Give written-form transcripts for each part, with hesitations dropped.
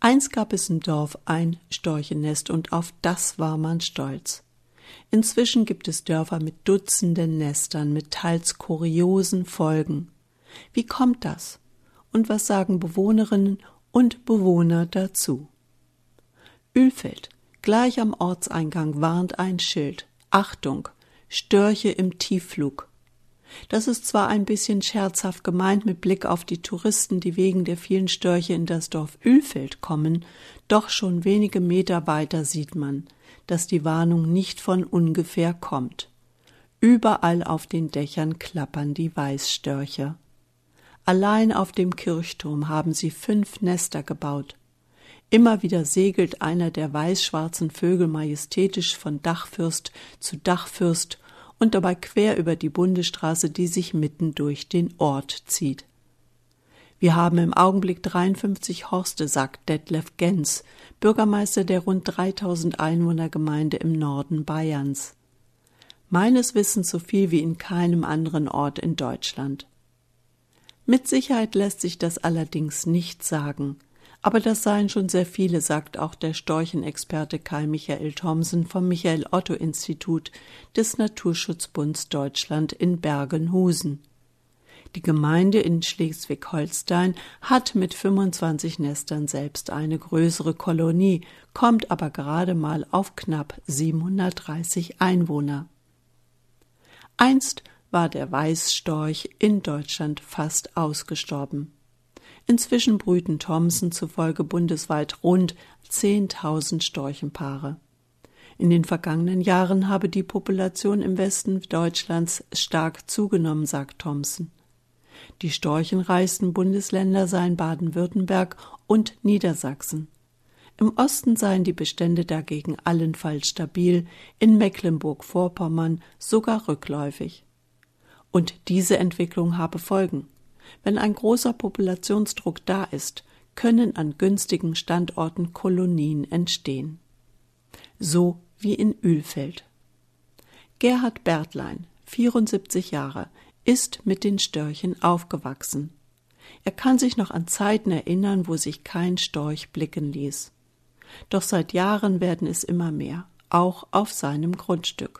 Einst gab es im Dorf ein Storchennest und auf das war man stolz. Inzwischen gibt es Dörfer mit Dutzenden Nestern, mit teils kuriosen Folgen. Wie kommt das? Und was sagen Bewohnerinnen und Bewohner dazu? Ölfeld. Gleich am Ortseingang warnt ein Schild. Achtung, Störche im Tiefflug. Das ist zwar ein bisschen scherzhaft gemeint mit Blick auf die Touristen, die wegen der vielen Störche in das Dorf Ölfeld kommen, doch schon wenige Meter weiter sieht man, dass die Warnung nicht von ungefähr kommt. Überall auf den Dächern klappern die Weißstörche. Allein auf dem Kirchturm haben sie 5 Nester gebaut. Immer wieder segelt einer der weiß-schwarzen Vögel majestätisch von Dachfürst zu Dachfürst und dabei quer über die Bundesstraße, die sich mitten durch den Ort zieht. Wir haben im Augenblick 53 Horste, sagt Detlef Gens, Bürgermeister der rund 3000 Einwohnergemeinde im Norden Bayerns. Meines Wissens so viel wie in keinem anderen Ort in Deutschland. Mit Sicherheit lässt sich das allerdings nicht sagen. Aber das seien schon sehr viele, sagt auch der Storchenexperte Kai Michael Thomsen vom Michael-Otto-Institut des Naturschutzbunds Deutschland in Bergenhusen. Die Gemeinde in Schleswig-Holstein hat mit 25 Nestern selbst eine größere Kolonie, kommt aber gerade mal auf knapp 730 Einwohner. Einst war der Weißstorch in Deutschland fast ausgestorben. Inzwischen brüten Thomsen zufolge bundesweit rund 10.000 Storchenpaare. In den vergangenen Jahren habe die Population im Westen Deutschlands stark zugenommen, sagt Thomsen. Die storchenreichsten Bundesländer seien Baden-Württemberg und Niedersachsen. Im Osten seien die Bestände dagegen allenfalls stabil, in Mecklenburg-Vorpommern sogar rückläufig. Und diese Entwicklung habe Folgen. Wenn ein großer Populationsdruck da ist, können an günstigen Standorten Kolonien entstehen. So wie in Ölfeld. Gerhard Bertlein, 74 Jahre, ist mit den Störchen aufgewachsen. Er kann sich noch an Zeiten erinnern, wo sich kein Storch blicken ließ. Doch seit Jahren werden es immer mehr, auch auf seinem Grundstück.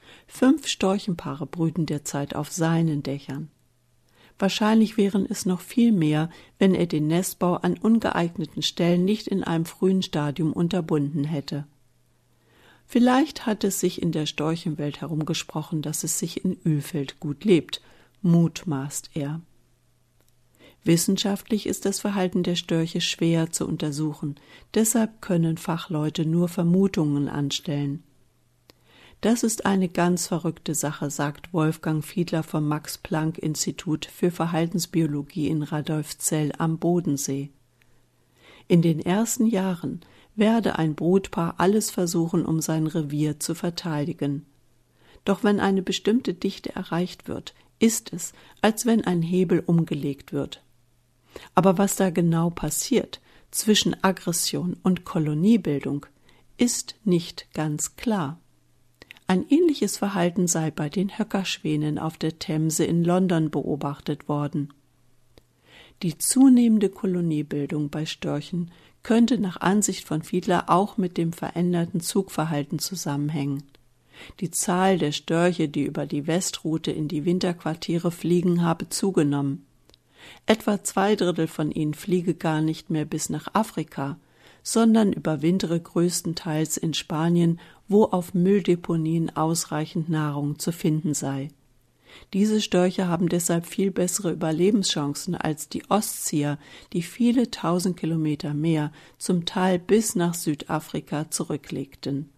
5 Storchenpaare brüten derzeit auf seinen Dächern. Wahrscheinlich wären es noch viel mehr, wenn er den Nestbau an ungeeigneten Stellen nicht in einem frühen Stadium unterbunden hätte. Vielleicht hat es sich in der Storchenwelt herumgesprochen, dass es sich in Ölfeld gut lebt, mutmaßt er. Wissenschaftlich ist das Verhalten der Störche schwer zu untersuchen, deshalb können Fachleute nur Vermutungen anstellen. Das ist eine ganz verrückte Sache, sagt Wolfgang Fiedler vom Max-Planck-Institut für Verhaltensbiologie in Radolfzell am Bodensee. In den ersten Jahren werde ein Brutpaar alles versuchen, um sein Revier zu verteidigen. Doch wenn eine bestimmte Dichte erreicht wird, ist es, als wenn ein Hebel umgelegt wird. Aber was da genau passiert zwischen Aggression und Koloniebildung, ist nicht ganz klar. Ein ähnliches Verhalten sei bei den Höckerschwänen auf der Themse in London beobachtet worden. Die zunehmende Koloniebildung bei Störchen könnte nach Ansicht von Fiedler auch mit dem veränderten Zugverhalten zusammenhängen. Die Zahl der Störche, die über die Westroute in die Winterquartiere fliegen, habe zugenommen. Etwa 2/3 von ihnen fliege gar nicht mehr bis nach Afrika, sondern überwintere größtenteils in Spanien, wo auf Mülldeponien ausreichend Nahrung zu finden sei. Diese Störche haben deshalb viel bessere Überlebenschancen als die Ostzieher, die viele 1000 Kilometer mehr, zum Teil bis nach Südafrika zurücklegten.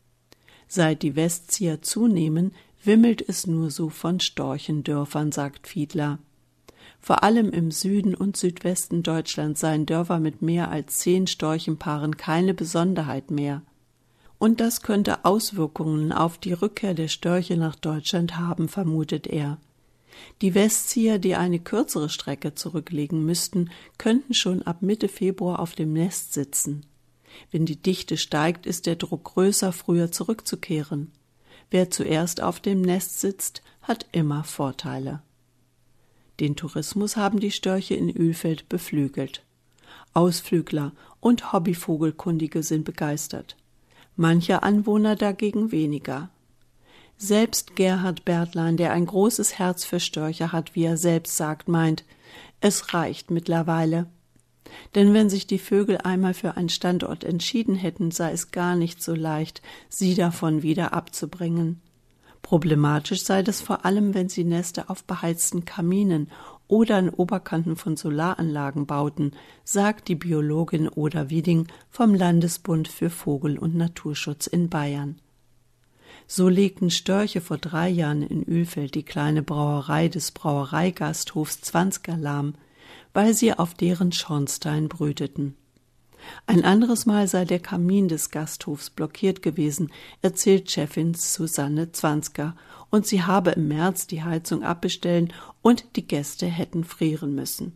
Seit die Westzieher zunehmen, wimmelt es nur so von Storchendörfern, sagt Fiedler. Vor allem im Süden und Südwesten Deutschlands seien Dörfer mit mehr als 10 Storchenpaaren keine Besonderheit mehr. Und das könnte Auswirkungen auf die Rückkehr der Störche nach Deutschland haben, vermutet er. Die Westzieher, die eine kürzere Strecke zurücklegen müssten, könnten schon ab Mitte Februar auf dem Nest sitzen. Wenn die Dichte steigt, ist der Druck größer, früher zurückzukehren. Wer zuerst auf dem Nest sitzt, hat immer Vorteile. Den Tourismus haben die Störche in Ölfeld beflügelt. Ausflügler und Hobbyvogelkundige sind begeistert. Manche Anwohner dagegen weniger. Selbst Gerhard Bertlein, der ein großes Herz für Störche hat, wie er selbst sagt, meint, es reicht mittlerweile. Denn wenn sich die Vögel einmal für einen Standort entschieden hätten, sei es gar nicht so leicht, sie davon wieder abzubringen. Problematisch sei das vor allem, wenn sie Nester auf beheizten Kaminen oder an Oberkanten von Solaranlagen bauten, sagt die Biologin Oda Wieding vom Landesbund für Vogel- und Naturschutz in Bayern. So legten Störche vor 3 Jahren in Ölfeld die kleine Brauerei des Brauereigasthofs Zwansker lahm, weil sie auf deren Schornstein brüteten. Ein anderes Mal sei der Kamin des Gasthofs blockiert gewesen, erzählt Chefin Susanne Zwansker, und sie habe im März die Heizung abbestellen und die Gäste hätten frieren müssen.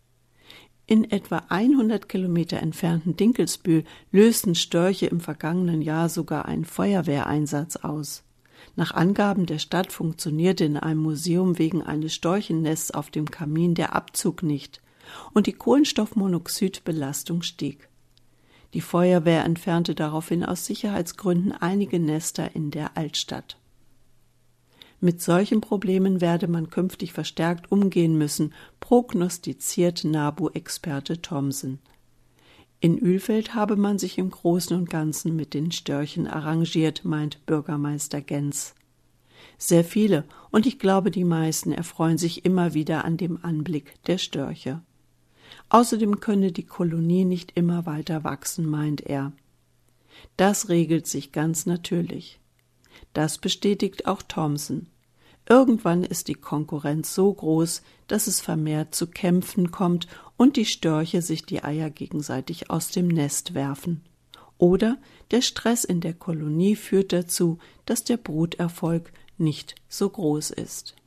In etwa 100 Kilometer entfernten Dinkelsbühl lösten Störche im vergangenen Jahr sogar einen Feuerwehreinsatz aus. Nach Angaben der Stadt funktionierte in einem Museum wegen eines Storchennests auf dem Kamin der Abzug nicht und die Kohlenstoffmonoxidbelastung stieg. Die Feuerwehr entfernte daraufhin aus Sicherheitsgründen einige Nester in der Altstadt. Mit solchen Problemen werde man künftig verstärkt umgehen müssen, prognostiziert NABU-Experte Thomsen. In Ölfeld habe man sich im Großen und Ganzen mit den Störchen arrangiert, meint Bürgermeister Genz. Sehr viele, und ich glaube die meisten, erfreuen sich immer wieder an dem Anblick der Störche. Außerdem könne die Kolonie nicht immer weiter wachsen, meint er. Das regelt sich ganz natürlich. Das bestätigt auch Thomsen. Irgendwann ist die Konkurrenz so groß, dass es vermehrt zu Kämpfen kommt und die Störche sich die Eier gegenseitig aus dem Nest werfen. Oder der Stress in der Kolonie führt dazu, dass der Bruterfolg nicht so groß ist.